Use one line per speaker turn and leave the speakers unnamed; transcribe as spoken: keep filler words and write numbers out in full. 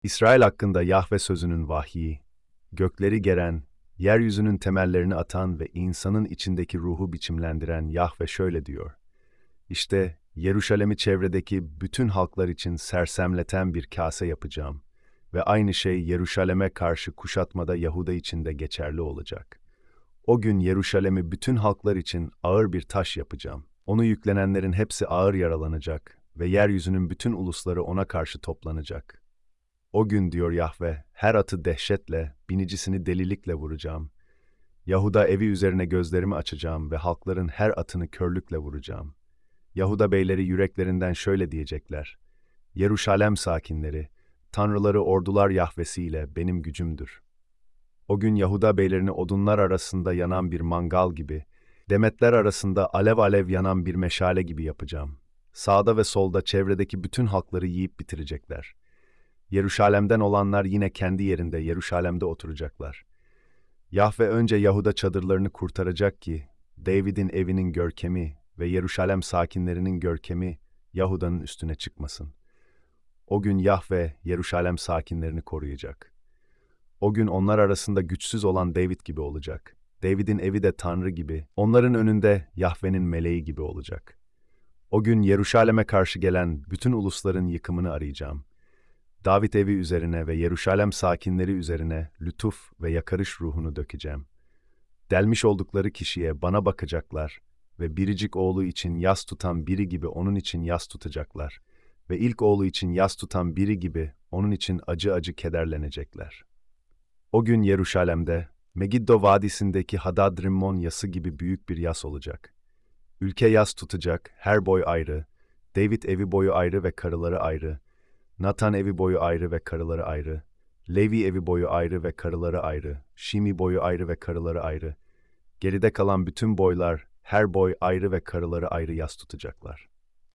İsrail hakkında Yahve sözünün vahyi, gökleri geren, yeryüzünün temellerini atan ve insanın içindeki ruhu biçimlendiren Yahve şöyle diyor. İşte Yeruşalem'i çevredeki bütün halklar için sersemleten bir kase yapacağım ve aynı şey Yeruşalem'e karşı kuşatmada Yahuda için de geçerli olacak. O gün Yeruşalem'i bütün halklar için ağır bir taş yapacağım. Onu yüklenenlerin hepsi ağır yaralanacak ve yeryüzünün bütün ulusları ona karşı toplanacak. O gün diyor Yahve, her atı dehşetle, binicisini delilikle vuracağım. Yahuda evi üzerine gözlerimi açacağım ve halkların her atını körlükle vuracağım. Yahuda beyleri yüreklerinden şöyle diyecekler: Yeruşalem sakinleri, tanrıları ordular Yahvesiyle benim gücümdür. O gün Yahuda beylerini odunlar arasında yanan bir mangal gibi, demetler arasında alev alev yanan bir meşale gibi yapacağım. Sağda ve solda çevredeki bütün halkları yiyip bitirecekler. Yeruşalem'den olanlar yine kendi yerinde Yeruşalem'de oturacaklar. Yahve önce Yahuda çadırlarını kurtaracak ki, David'in evinin görkemi ve Yeruşalem sakinlerinin görkemi Yahuda'nın üstüne çıkmasın. O gün Yahve Yeruşalem sakinlerini koruyacak. O gün onlar arasında güçsüz olan David gibi olacak. David'in evi de Tanrı gibi, onların önünde Yahve'nin meleği gibi olacak. O gün Yeruşalem'e karşı gelen bütün ulusların yıkımını arayacağım. David evi üzerine ve Yeruşalem sakinleri üzerine lütuf ve yakarış ruhunu dökeceğim. Delmiş oldukları kişiye bana bakacaklar ve biricik oğlu için yas tutan biri gibi onun için yas tutacaklar ve ilk oğlu için yas tutan biri gibi onun için acı acı kederlenecekler. O gün Yeruşalem'de, Megiddo Vadisi'ndeki Hadad-Rimmon yası gibi büyük bir yas olacak. Ülke yas tutacak, her boy ayrı, David evi boyu ayrı ve karıları ayrı, Natan evi boyu ayrı ve karıları ayrı, Levi evi boyu ayrı ve karıları ayrı, Şimi boyu ayrı ve karıları ayrı. Geride kalan bütün boylar, her boy ayrı ve karıları ayrı yas tutacaklar.